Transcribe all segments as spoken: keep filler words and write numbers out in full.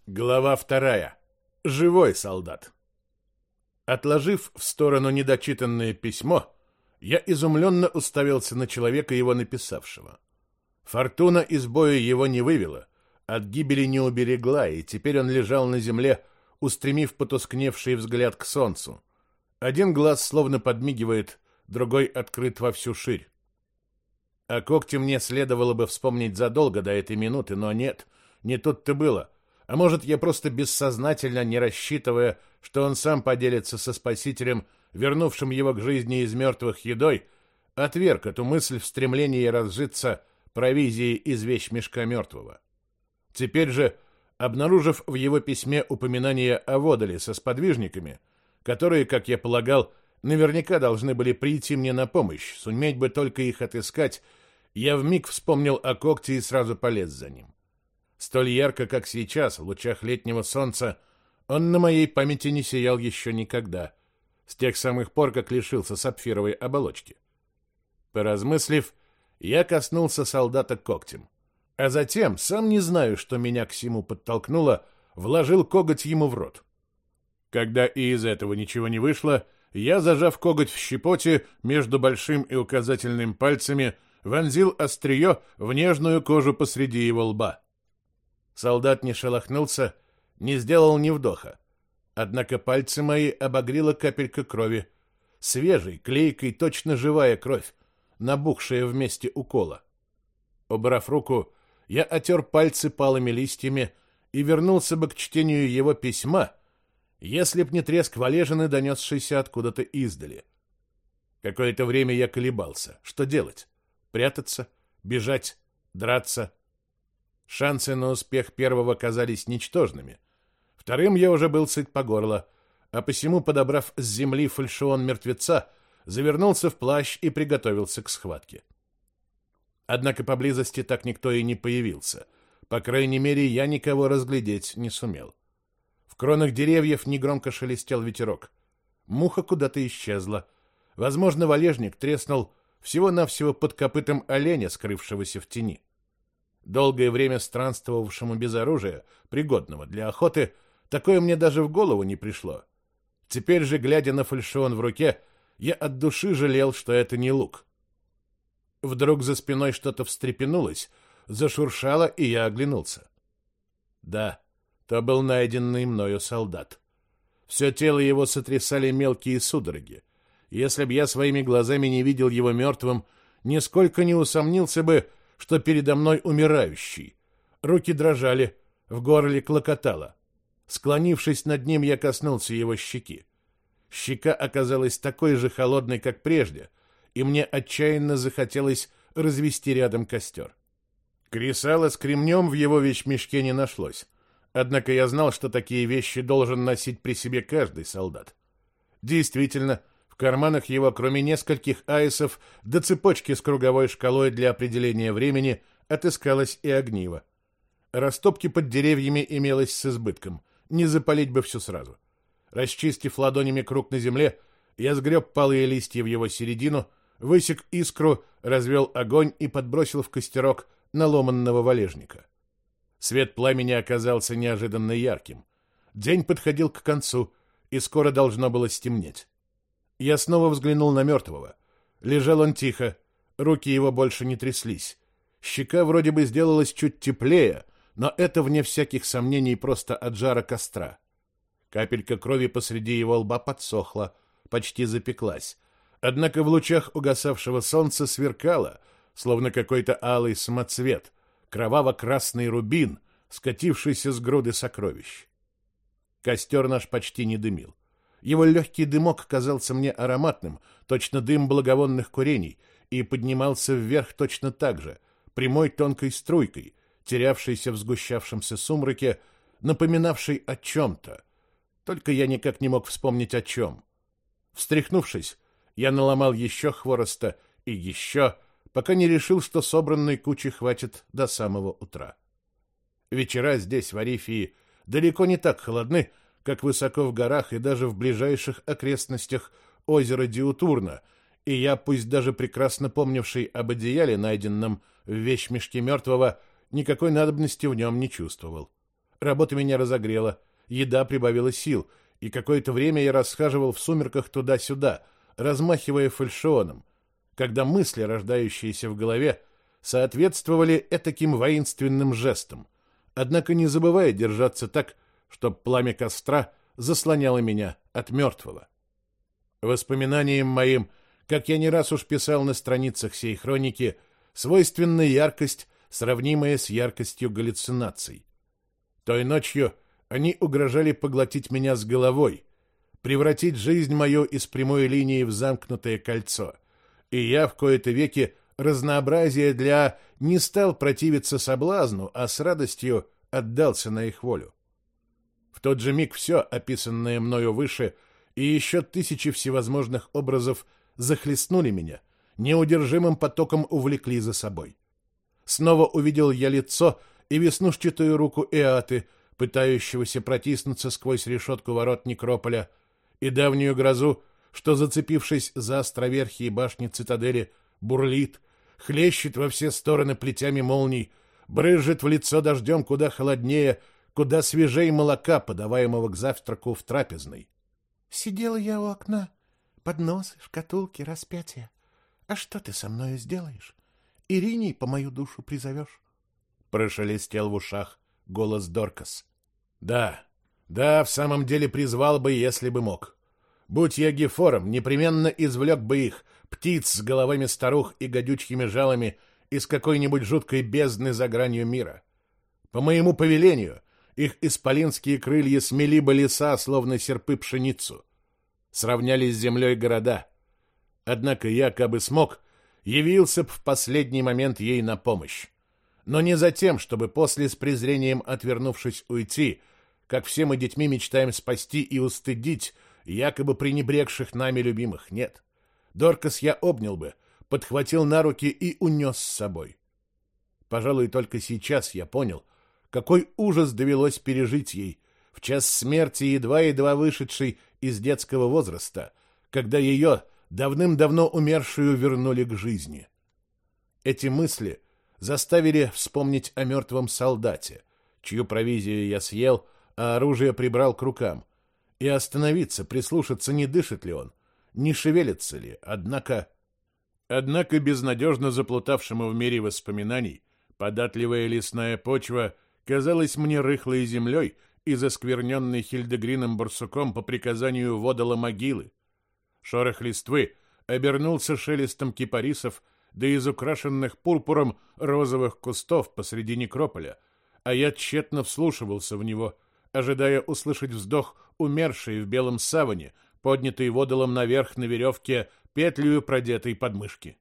Глава вторая. Живой солдат. Отложив в сторону недочитанное письмо, я изумленно уставился на человека, его написавшего. Фортуна из боя его не вывела, от гибели не уберегла, и теперь он лежал на земле, устремив потускневший взгляд к солнцу. Один глаз словно подмигивает, другой открыт во всю ширь. О когте мне следовало бы вспомнить задолго до этой минуты, но нет, не тут-то было. А может, я просто бессознательно, не рассчитывая, что он сам поделится со спасителем, вернувшим его к жизни из мертвых едой, отверг эту мысль в стремлении разжиться провизией из вещмешка мертвого. Теперь же, обнаружив в его письме упоминание о водоле со сподвижниками, которые, как я полагал, наверняка должны были прийти мне на помощь, суметь бы только их отыскать, я вмиг вспомнил о когте и сразу полез за ним. Столь ярко, как сейчас, в лучах летнего солнца, он на моей памяти не сиял еще никогда, с тех самых пор, как лишился сапфировой оболочки. Поразмыслив, я коснулся солдата когтем, а затем, сам не знаю, что меня к сему подтолкнуло, вложил коготь ему в рот. Когда и из этого ничего не вышло, я, зажав коготь в щепоте между большим и указательным пальцами, вонзил острие в нежную кожу посреди его лба. Солдат не шелохнулся, не сделал ни вдоха. Однако пальцы мои обогрела капелька крови. Свежей, клейкой, точно живая кровь, набухшая в месте укола. Убрав руку, я отер пальцы палыми листьями и вернулся бы к чтению его письма, если б не треск валежины, донесшийся откуда-то издали. Какое-то время я колебался. Что делать? Прятаться? Бежать? Драться? Шансы на успех первого казались ничтожными. Вторым я уже был сыт по горло, а посему, подобрав с земли фальшион мертвеца, завернулся в плащ и приготовился к схватке. Однако поблизости так никто и не появился. По крайней мере, я никого разглядеть не сумел. В кронах деревьев негромко шелестел ветерок. Муха куда-то исчезла. Возможно, валежник треснул всего-навсего под копытом оленя, скрывшегося в тени. Долгое время странствовавшему без оружия, пригодного для охоты, такое мне даже в голову не пришло. Теперь же, глядя на фальшион в руке, я от души жалел, что это не лук. Вдруг за спиной что-то встрепенулось, зашуршало, и я оглянулся. Да, то был найденный мною солдат. Все тело его сотрясали мелкие судороги. Если б я своими глазами не видел его мертвым, нисколько не усомнился бы, что передо мной умирающий. Руки дрожали, в горле клокотало. Склонившись над ним, я коснулся его щеки. Щека оказалась такой же холодной, как прежде, и мне отчаянно захотелось развести рядом костер. Кресала с кремнем в его вещмешке не нашлось. Однако я знал, что такие вещи должен носить при себе каждый солдат. Действительно, в карманах его, кроме нескольких айсов до цепочки с круговой шкалой для определения времени, отыскалось и огниво. Растопки под деревьями имелось с избытком, не запалить бы все сразу. Расчистив ладонями круг на земле, я сгреб палые листья в его середину, высек искру, развел огонь и подбросил в костерок наломанного валежника. Свет пламени оказался неожиданно ярким. День подходил к концу, и скоро должно было стемнеть. Я снова взглянул на мертвого. Лежал он тихо, руки его больше не тряслись. Щека вроде бы сделалась чуть теплее, но это, вне всяких сомнений, просто от жара костра. Капелька крови посреди его лба подсохла, почти запеклась. Однако в лучах угасавшего солнца сверкало, словно какой-то алый самоцвет, кроваво-красный рубин, скатившийся с груды сокровищ. Костер наш почти не дымил. Его легкий дымок казался мне ароматным, точно дым благовонных курений, и поднимался вверх точно так же, прямой тонкой струйкой, терявшейся в сгущавшемся сумраке, напоминавшей о чем-то. Только я никак не мог вспомнить о чем. Встряхнувшись, я наломал еще хвороста и еще, пока не решил, что собранной кучи хватит до самого утра. Вечера здесь, в Арифии, далеко не так холодны, как высоко в горах и даже в ближайших окрестностях озера Диутурна, и я, пусть даже прекрасно помнивший об одеяле, найденном в вещмешке мертвого, никакой надобности в нем не чувствовал. Работа меня разогрела, еда прибавила сил, и какое-то время я расхаживал в сумерках туда-сюда, размахивая фальшионом, когда мысли, рождающиеся в голове, соответствовали этаким воинственным жестам, однако не забывая держаться так, чтоб пламя костра заслоняло меня от мертвого. Воспоминаниям моим, как я не раз уж писал на страницах сей хроники, свойственна яркость, сравнимая с яркостью галлюцинаций. Той ночью они угрожали поглотить меня с головой, превратить жизнь мою из прямой линии в замкнутое кольцо, и я в кои-то веки разнообразие для не стал противиться соблазну, а с радостью отдался на их волю. В тот же миг все, описанное мною выше, и еще тысячи всевозможных образов захлестнули меня, неудержимым потоком увлекли за собой. Снова увидел я лицо и веснушчатую руку Эаты, пытающегося протиснуться сквозь решетку ворот некрополя, и давнюю грозу, что, зацепившись за островерхие башни цитадели, бурлит, хлещет во все стороны плетями молний, брызжет в лицо дождем куда холоднее, куда свежей молока, подаваемого к завтраку в трапезной. Сидела я у окна, подносы, шкатулки, распятия. А что ты со мною сделаешь? Ириней по мою душу призовешь? Прошелестел в ушах голос Доркас. Да, да, в самом деле призвал бы, если бы мог. Будь я Гефором, непременно извлек бы их, птиц с головами старух и гадючими жалами, из какой-нибудь жуткой бездны за гранью мира. По моему повелению, их исполинские крылья смели бы леса, словно серпы пшеницу. Сравнялись с землей города. Однако я, кабы смог, явился б в последний момент ей на помощь. Но не за тем, чтобы после с презрением отвернувшись уйти, как все мы детьми мечтаем спасти и устыдить якобы пренебрегших нами любимых. Нет. Доркас я обнял бы, подхватил на руки и унес с собой. Пожалуй, только сейчас я понял, какой ужас довелось пережить ей в час смерти, едва-едва вышедшей из детского возраста, когда ее, давным-давно умершую, вернули к жизни. Эти мысли заставили вспомнить о мертвом солдате, чью провизию я съел, а оружие прибрал к рукам, и остановиться, прислушаться, не дышит ли он, не шевелится ли, однако... Однако безнадежно заплутавшему в мире воспоминаний податливая лесная почва казалась мне рыхлой землей и заскверненной Хильдегрином барсуком по приказанию водола могилы. Шорох листвы обернулся шелестом кипарисов да из украшенных пурпуром розовых кустов посреди некрополя, а я тщетно вслушивался в него, ожидая услышать вздох умершей в белом саване, поднятый водолом наверх на веревке, петлею продетой подмышки.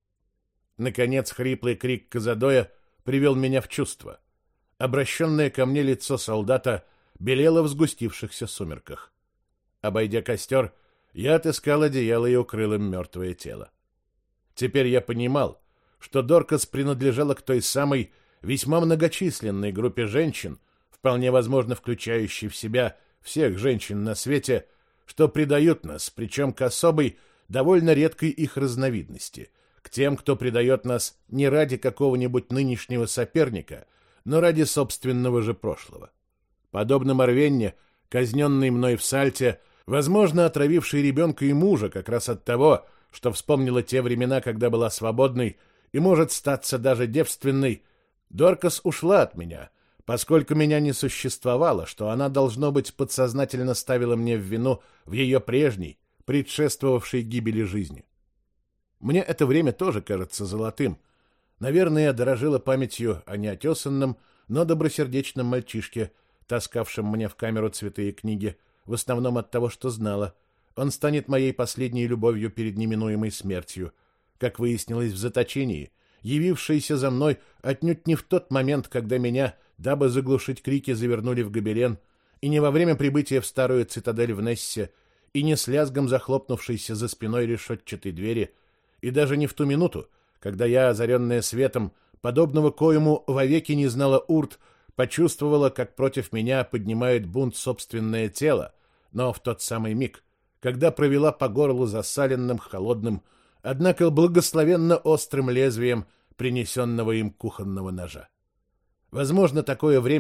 Наконец хриплый крик Казадоя привел меня в чувство. Обращенное ко мне лицо солдата белело в сгустившихся сумерках. Обойдя костер, я отыскал одеяло и укрыл им мертвое тело. Теперь я понимал, что Доркас принадлежала к той самой весьма многочисленной группе женщин, вполне возможно включающей в себя всех женщин на свете, что предают нас, причем к особой, довольно редкой их разновидности, к тем, кто предает нас не ради какого-нибудь нынешнего соперника, но ради собственного же прошлого. Подобно Морвенне, казненный мной в Сальте, возможно, отравивший ребенка и мужа как раз от того, что вспомнила те времена, когда была свободной и, может, статься даже девственной, Доркас ушла от меня, поскольку меня не существовало, что она, должно быть, подсознательно ставила мне в вину в ее прежней, предшествовавшей гибели жизни. Мне это время тоже кажется золотым. Наверное, я дорожила памятью о неотесанном, но добросердечном мальчишке, таскавшем мне в камеру цветы и книги, в основном от того, что знала. Он станет моей последней любовью перед неминуемой смертью, как выяснилось в заточении, явившейся за мной отнюдь не в тот момент, когда меня, дабы заглушить крики, завернули в гобелен, и не во время прибытия в старую цитадель в Нессе, и не с лязгом захлопнувшейся за спиной решетчатой двери, и даже не в ту минуту, когда я, озаренная светом, подобного коему вовеки не знала Урт, почувствовала, как против меня поднимает бунт собственное тело, но в тот самый миг, когда провела по горлу засаленным, холодным, однако благословенно острым лезвием принесенного им кухонного ножа. Возможно, такое время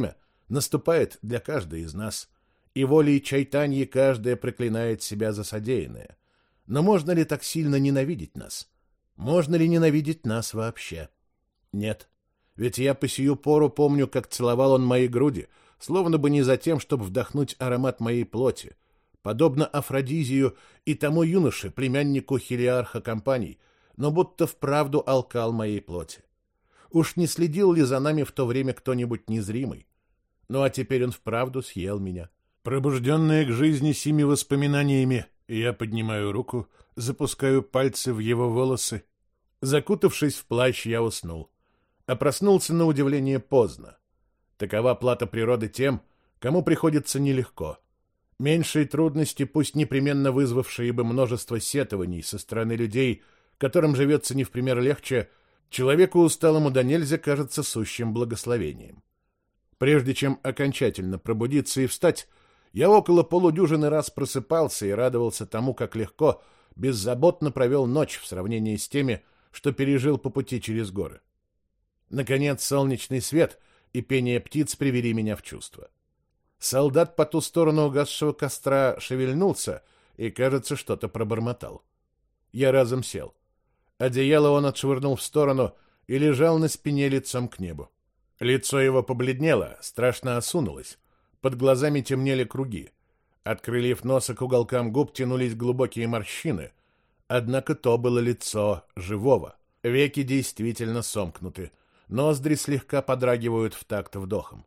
наступает для каждой из нас, и волей Чайтаньи каждая проклинает себя за содеянное. Но можно ли так сильно ненавидеть нас? Можно ли ненавидеть нас вообще? Нет. Ведь я по сию пору помню, как целовал он мои груди, словно бы не за тем, чтобы вдохнуть аромат моей плоти, подобно Афродизию и тому юноше, племяннику Хелиарха компаний, но будто вправду алкал моей плоти. Уж не следил ли за нами в то время кто-нибудь незримый? Ну а теперь он вправду съел меня. Пробужденная к жизни сими воспоминаниями, я поднимаю руку, запускаю пальцы в его волосы. Закутавшись в плащ, я уснул. А проснулся на удивление поздно. Такова плата природы тем, кому приходится нелегко. Меньшие трудности, пусть непременно вызвавшие бы множество сетований со стороны людей, которым живется не в пример легче, человеку усталому до нельзя кажется сущим благословением. Прежде чем окончательно пробудиться и встать, я около полудюжины раз просыпался и радовался тому, как легко, беззаботно провел ночь в сравнении с теми, что пережил по пути через горы. Наконец, солнечный свет и пение птиц привели меня в чувство. Солдат по ту сторону угасшего костра шевельнулся и, кажется, что-то пробормотал. Я разом сел. Одеяло он отшвырнул в сторону и лежал на спине лицом к небу. Лицо его побледнело, страшно осунулось. Под глазами темнели круги. От крыльев носа к уголкам губ тянулись глубокие морщины. Однако то было лицо живого. Веки действительно сомкнуты. Ноздри слегка подрагивают в такт вдохом.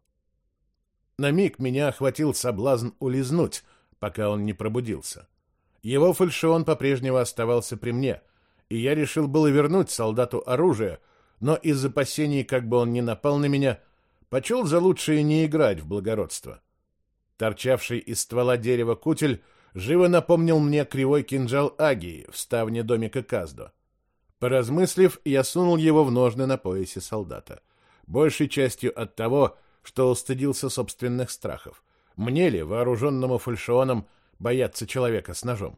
На миг меня охватил соблазн улизнуть, пока он не пробудился. Его фальшион по-прежнему оставался при мне, и я решил было вернуть солдату оружие, но из опасений, как бы он ни напал на меня, почел за лучшее не играть в благородство. Торчавший из ствола дерева кутель живо напомнил мне кривой кинжал Агии в ставне домика Каздо. Поразмыслив, я сунул его в ножны на поясе солдата. Большей частью от того, что устыдился собственных страхов. Мне ли, вооруженному фальшионом, бояться человека с ножом?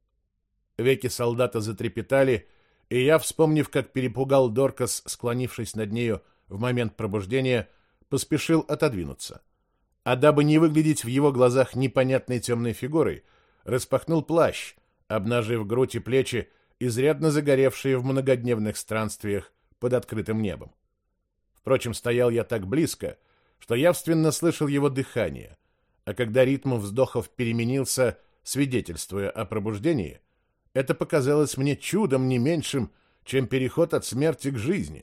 Веки солдата затрепетали, и я, вспомнив, как перепугал Доркас, склонившись над нею в момент пробуждения, поспешил отодвинуться. А дабы не выглядеть в его глазах непонятной темной фигурой, распахнул плащ, обнажив грудь и плечи, изрядно загоревшие в многодневных странствиях под открытым небом. Впрочем, стоял я так близко, что явственно слышал его дыхание, а когда ритм вздохов переменился, свидетельствуя о пробуждении, это показалось мне чудом не меньшим, чем переход от смерти к жизни.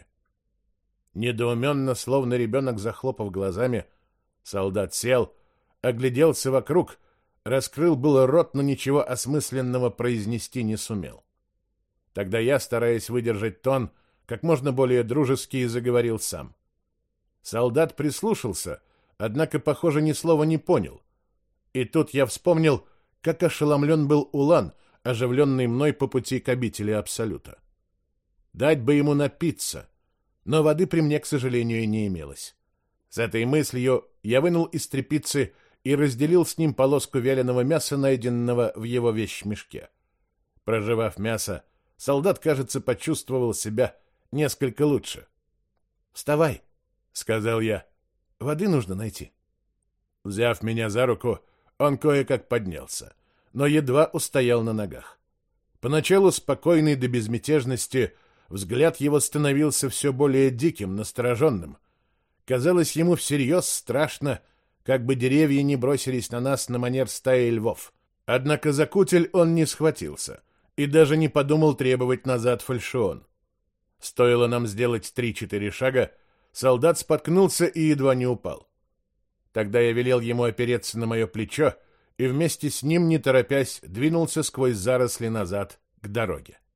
Недоуменно, словно ребенок захлопав глазами, солдат сел, огляделся вокруг, раскрыл было рот, но ничего осмысленного произнести не сумел. Тогда я, стараясь выдержать тон, как можно более дружески заговорил сам. Солдат прислушался, однако, похоже, ни слова не понял. И тут я вспомнил, как ошеломлен был Улан, оживленный мной по пути к обители Абсолюта. Дать бы ему напиться, но воды при мне, к сожалению, не имелось. С этой мыслью я вынул из тряпицы и разделил с ним полоску вяленого мяса, найденного в его вещмешке. Прожевав мясо, солдат, кажется, почувствовал себя несколько лучше. «Вставай», — сказал я, — «воды нужно найти». Взяв меня за руку, он кое-как поднялся, но едва устоял на ногах. Поначалу спокойный до безмятежности, взгляд его становился все более диким, настороженным. Казалось, ему всерьез страшно, как бы деревья не бросились на нас на манер стаи львов. Однако за кутель он не схватился и даже не подумал требовать назад фальшион. Стоило нам сделать три-четыре шага, солдат споткнулся и едва не упал. Тогда я велел ему опереться на мое плечо и вместе с ним, не торопясь, двинулся сквозь заросли назад к дороге.